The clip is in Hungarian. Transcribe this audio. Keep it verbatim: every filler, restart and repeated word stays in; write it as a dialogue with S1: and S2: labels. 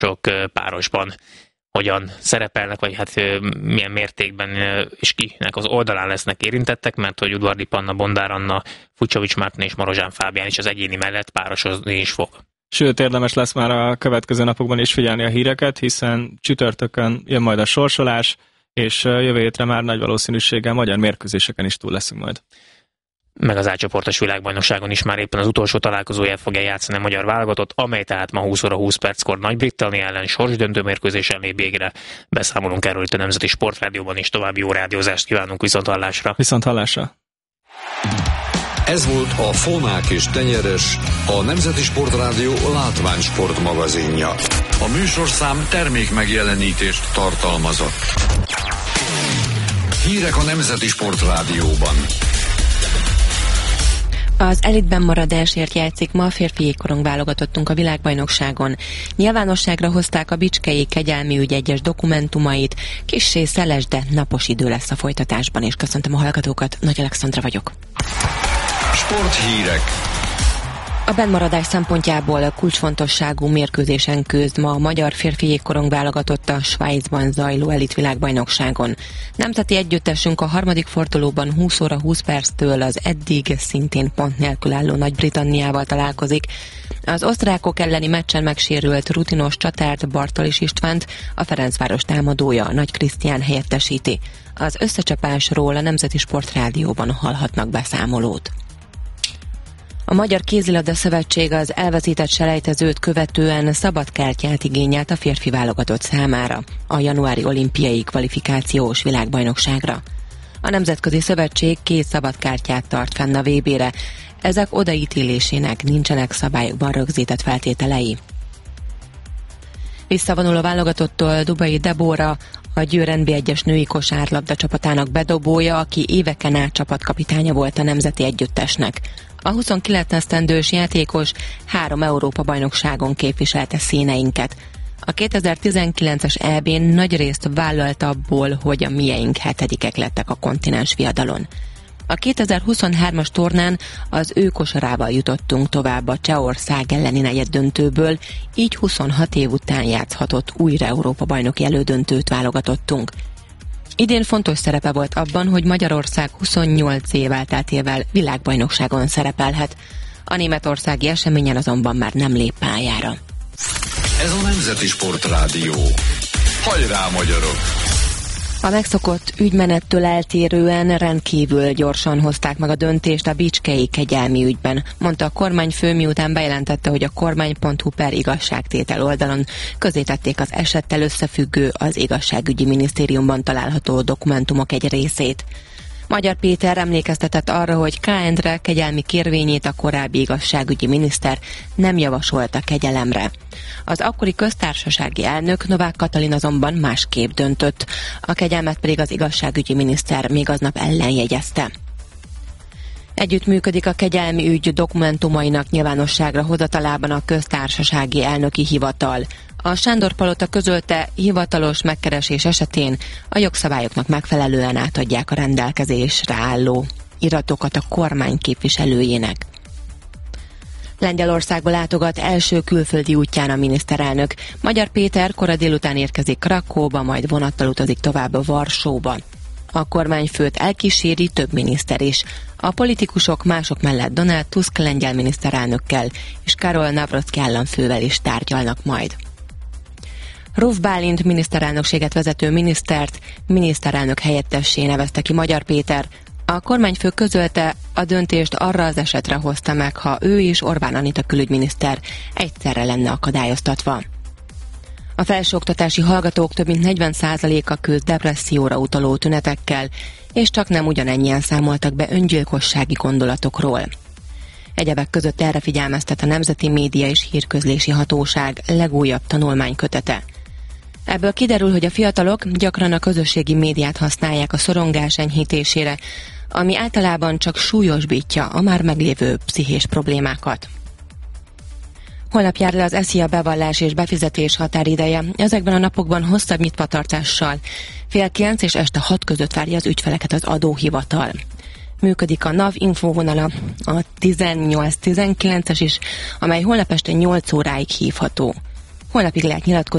S1: párosban hogyan szerepelnek, vagy hát milyen mértékben és kinek az oldalán lesznek érintettek, mert hogy Udvardi Panna, Bondár Anna, Fucsovics Márton és Marozsán Fábián is az egyéni mellett párosozni is fog.
S2: Sőt, érdemes lesz már a következő napokban is figyelni a híreket, hiszen csütörtökön jön majd a sorsolás, és jövő hétre már nagy valószínűséggel magyar mérkőzéseken is túl leszünk majd.
S1: Meg az A-csoportos világbajnokságon is már éppen az utolsó találkozóját fogja játszani a magyar válogatott, amely tehát ma húsz óra húsz perckor Nagy-Britannia ellen sorsdöntő mérkőzésen lép végre. Beszámolunk erről itt a Nemzeti Sportrádióban, és további jó rádiózást kívánunk viszonthallásra.
S2: Viszonthallásra.
S3: Ez volt a Fonák és Tenyeres, a Nemzeti Sportrádió látványsport magazinja. A műsorszám termék megjelenítést tartalmazott. Hírek a Nemzeti Sportrádióban.
S4: Az elitben maradásért játszik ma a férfi jégkorong válogatottunk a világbajnokságon. Nyilvánosságra hozták a Bicskei Kegyelmi ügy egyes dokumentumait. Kissé szeles, de napos idő lesz a folytatásban, és köszöntöm a hallgatókat. Nagy Alexandra vagyok.
S3: Sporthírek.
S4: A bennmaradás szempontjából kulcsfontosságú mérkőzésen küzd ma a magyar férfi jégkorong válogatott a Svájcban zajló elit világbajnokságon. Nemzeti együttesünk a harmadik fordulóban húsz óra húsz perctől az eddig szintén pont nélkül álló Nagy-Britanniával találkozik. Az osztrákok elleni meccsen megsérült rutinos csatárt, Bartalis Istvánt a Ferencváros támadója, Nagy Krisztián helyettesíti. Az összecsapásról a Nemzeti Sportrádióban hallhatnak beszámolót. A Magyar Kézilabda Szövetség az elveszített selejtezőt követően szabadkártyát igényelt a férfi válogatott számára a januári olimpiai kvalifikációs világbajnokságra. A Nemzetközi Szövetség két szabadkártyát tart fenn a vé bére, ezek odaítélésének nincsenek szabályokban rögzített feltételei. Visszavonul a válogatottól Dubai Debora, a Győr en bé egyes női kosárlabda csapatának bedobója, aki éveken át csapatkapitánya volt a nemzeti együttesnek. A huszonkilenc esztendős játékos három Európa-bajnokságon képviselte színeinket. A kétezer-tizenkilences é bén nagy részt vállalt abból, hogy a mieink hetedikek lettek a kontinens viadalon. A kétezer-huszonhármas tornán az ő kosarával jutottunk tovább a Csehország elleni negyeddöntőből, így huszonhat év után játszhatott újra Európa-bajnoki elődöntőt válogatottunk. Idén fontos szerepe volt abban, hogy Magyarország huszonnyolc év elteltével világbajnokságon szerepelhet. A németországi eseményen azonban már nem lép pályára.
S3: Ez a Nemzeti Sportrádió. Hajrá, magyarok!
S4: A megszokott ügymenettől eltérően rendkívül gyorsan hozták meg a döntést a Bicskei Kegyelmi ügyben, mondta a kormányfő, miután bejelentette, hogy a kormány pont hu per igazságtétel oldalon közzétették az esettel összefüggő, az igazságügyi minisztériumban található dokumentumok egy részét. Magyar Péter emlékeztetett arra, hogy K. Endre kegyelmi kérvényét a korábbi igazságügyi miniszter nem javasolta kegyelemre. Az akkori köztársasági elnök Novák Katalin azonban másképp döntött, a kegyelmet pedig az igazságügyi miniszter még aznap ellenjegyezte. Együttműködik a kegyelmi ügy dokumentumainak nyilvánosságra hozatalában a köztársasági elnöki hivatal. A Sándor-palota közölte, hivatalos megkeresés esetén a jogszabályoknak megfelelően átadják a rendelkezésre álló iratokat a kormány képviselőjének. Lengyelországba látogat első külföldi útján a miniszterelnök. Magyar Péter kora délután érkezik Krakóba, majd vonattal utazik tovább Varsóba. A kormányfőt elkíséri több miniszter is. A politikusok mások mellett Donald Tusk lengyel miniszterelnökkel és Karol Nawrocki államfővel is tárgyalnak majd. Ruf Bálint miniszterelnökséget vezető minisztert miniszterelnök helyettessé nevezte ki Magyar Péter. A kormányfő közölte, a döntést arra az esetre hozta meg, ha ő és Orbán Anita külügyminiszter egyszerre lenne akadályoztatva. A felsőoktatási hallgatók több mint negyven százaléka küzd depresszióra utaló tünetekkel, és csak nem ugyanennyien számoltak be öngyilkossági gondolatokról. Egyebek között erre figyelmeztet a Nemzeti Média és Hírközlési Hatóság legújabb tanulmánykötete. Ebből kiderül, hogy a fiatalok gyakran a közösségi médiát használják a szorongás enyhítésére, ami általában csak súlyosbítja a már meglévő pszichés problémákat. Holnap jár le az é es zé i á bevallás és befizetés határideje. Ezekben a napokban hosszabb nyitvatartással. Fél kilenc és este hat között várja az ügyfeleket az adóhivatal. Működik a NAV infóvonala, a tizennyolc tizenkilences is, amely holnap este nyolc óráig hívható. Holnapig lehet nyilatkozni